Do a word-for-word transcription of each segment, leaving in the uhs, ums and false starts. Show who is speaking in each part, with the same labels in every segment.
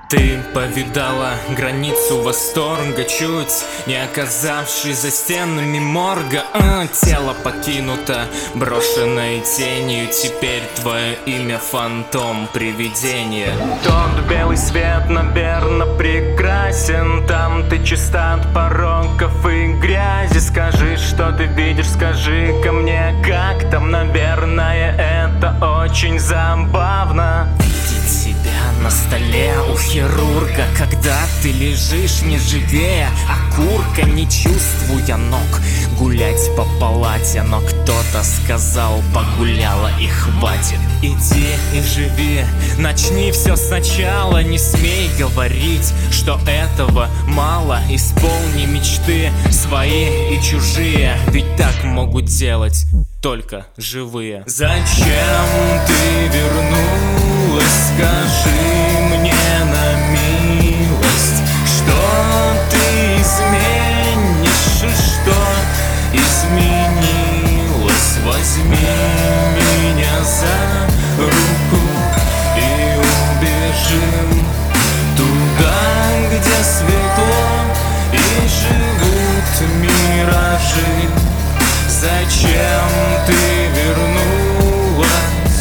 Speaker 1: Ты повидала границу восторга, чуть не оказавшись за стенами морга. а, Тело покинуто, брошенное тенью. Теперь твое имя фантом, привидение. Тот белый свет, наверно, прекрасен. Там ты чиста от пороков и грязи. Скажи, что ты видишь, скажи ко мне, как там. Наверное, это очень забавно видеть себя на столе у хирурга, когда ты лежишь не живее окурка, не чувствуя ног, гулять по палате. Но кто-то сказал: погуляла и хватит. Иди и живи, начни все сначала. Не смей говорить, что этого мало. Исполни мечты свои и чужие, ведь так могут делать только живые. Зачем ты вернулась? Скажи мне на милость, что ты изменишь и что изменилось. Возьми меня за руку и убежим туда, где светло и живут миражи. Зачем ты вернулась?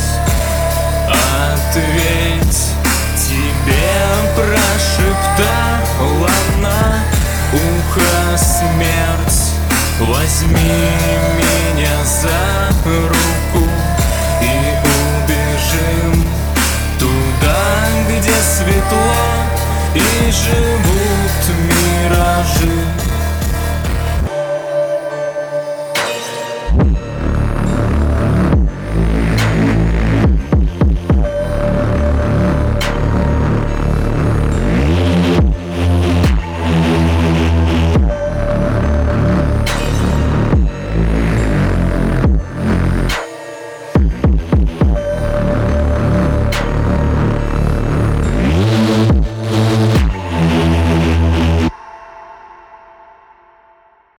Speaker 1: Ответь, тебе прошептала на ухо смерть. Возьми меня за руку и убежим туда, где светло и живут